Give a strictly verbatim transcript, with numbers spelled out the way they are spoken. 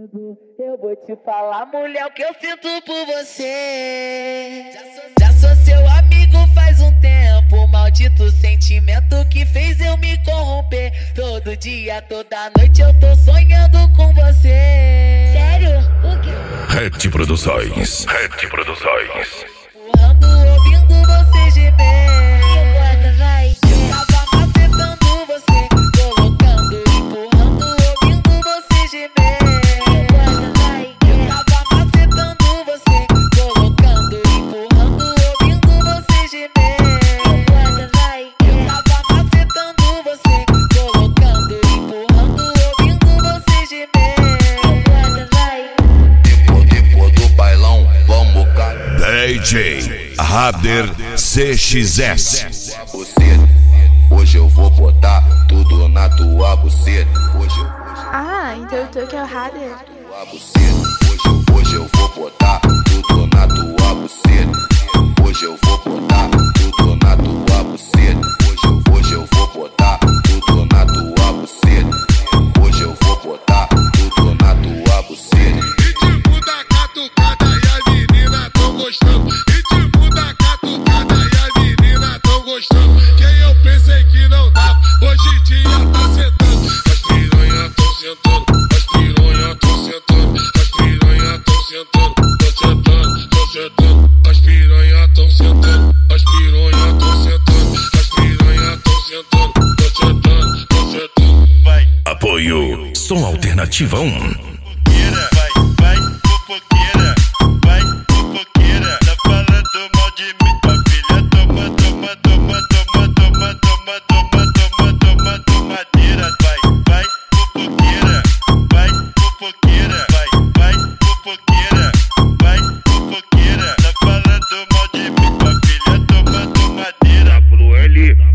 Eu vou te falar, mulher, o que eu sinto por você. Já sou, já sou seu amigo faz um tempo. Maldito sentimento que fez eu me corromper. Todo dia, toda noite eu tô sonhando com você. Sério? O quê? Red Produções. Red Produções. Empurrando, ouvindo você gemer. E o bota, vai. Eu tava macetando você, colocando, empurrando, ouvindo você gemer. E o bota, vai. Eu tava macetando você, colocando, empurrando, ouvindo você gemer. E o bota, vai. Eu tava macetando você, colocando, empurrando, ouvindo você gemer. E o bota, vai. Depois, depois do bailão, vamos cair. D J Rader C X S. Buceta. Hoje eu vou botar tudo na tua buceta. Hoje eu vou Ah, então tu que é o Rader. tua buceta. Hoje, hoje eu vou botar tudo na tua buceta. Hoje eu vou botar tudo na tua buceta. Hoje, hoje eu vou botar tudo na tua buceta. Hoje eu vou botar tudo na tua buceta. Ritmo da catucada e a menina tão gostando. Ritmo da catucada e a menina tão gostando. Quem eu pensei que não dava, hoje em dia tá sentando. As piranhas tão sentando, as piranhas tão sentando, as piranhas tão sentando, tão sentando, tão sentando. As piranhas tão sentando, as piranhas tão sentando, as piranhas tão sentando, tão sentando, tão sentando. Vai. Apoio Som Alternativa um. Fofoqueira, vai, vai, fofoqueira, vai, fofoqueira, tá falando mal de mim, tua filha, toma, toma, toma, toma, toma, toma, toma, toma, toma, tomadeira, vai, vai, fofoqueira, vai, fofoqueira, vai, vai, fofoqueira, vai, fofoqueira, tá falando mal de mim, tua filha, toma, tomadeira, pro L.